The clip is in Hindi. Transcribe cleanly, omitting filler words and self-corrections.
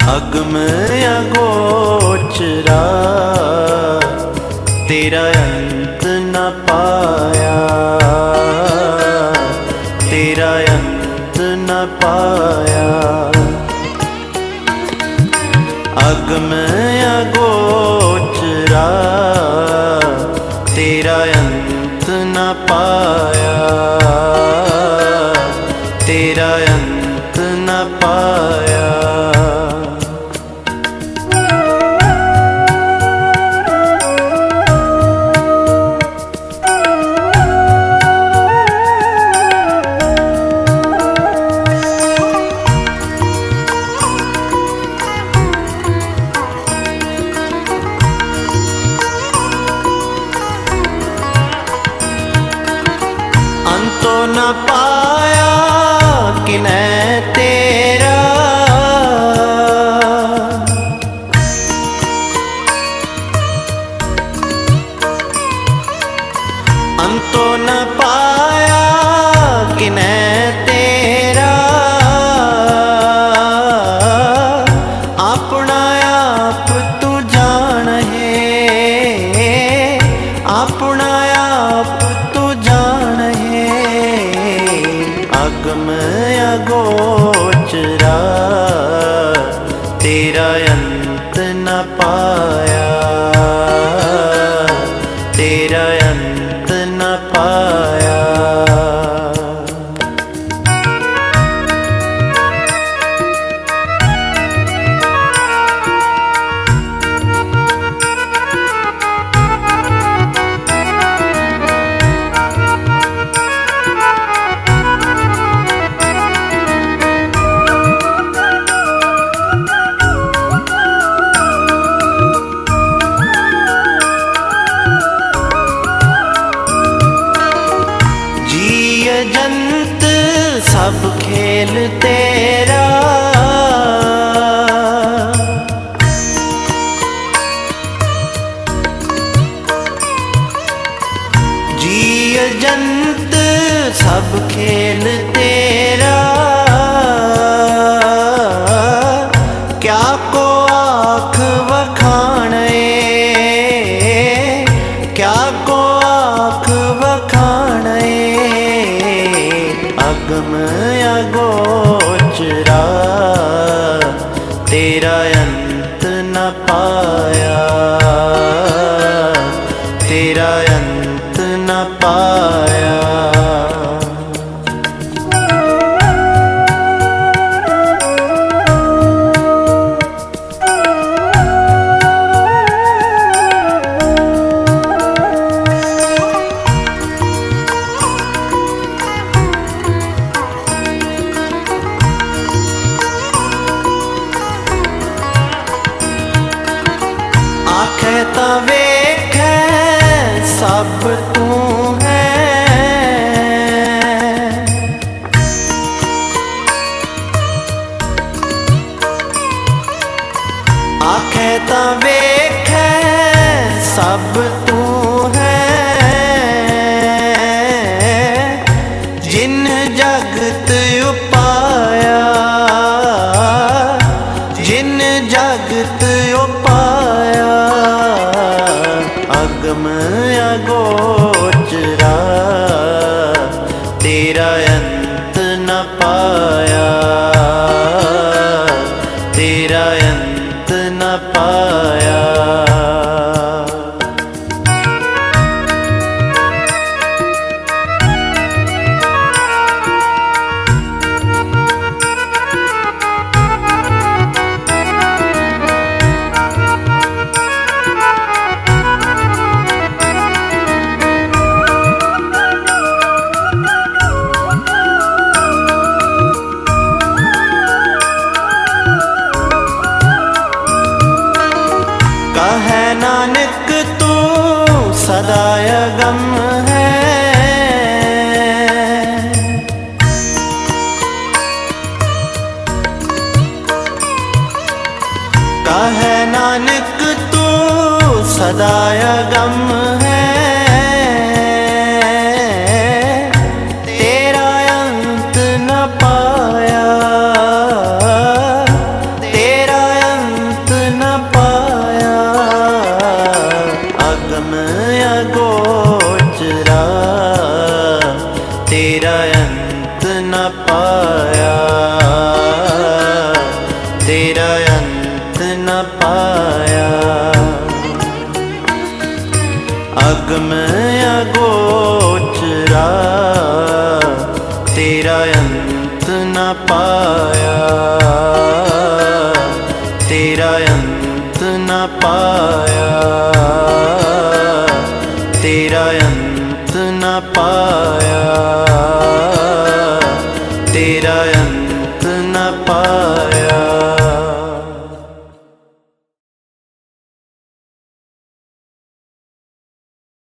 अगम अगोचरा तेरा अंत न पाया, तेरा अंत न पाया। अगम अगोचरा तेरा अंत न पाया, तेरा अंत न पाया। अंतो न पाया किन्है तेरा, अंतो न पाया किन्है तेरा। अपना आप तू जान है, अपना आप तू जान है। अगम अगोचरा तेरा अंत न पाया, तेरा अंत न पाया। जंत सब खेल तेरा, जीय जंत सब खेल तेरा। क्या को आँख वखाणे, क्या को आँख वखाणे। अगम अगोचरा तेरा अंत न पाया, तेरा अंत न पाया। आखे ता वेखे सब तू है, आखे ता वेखे सब तू है। जिन जगत उपाया, जिन जगत उपाया। अगम अगोचरा तेरा अंत न पाया, तेरा अंत न पाया। कहे नानक तू सदा अगम है, कहे नानक तू सदा अगम है। तेरा अंत न पाया, तेरा पाया, तेरा अंत न पाया, तेरा अंत न पाया, तेरा अंत न पाया।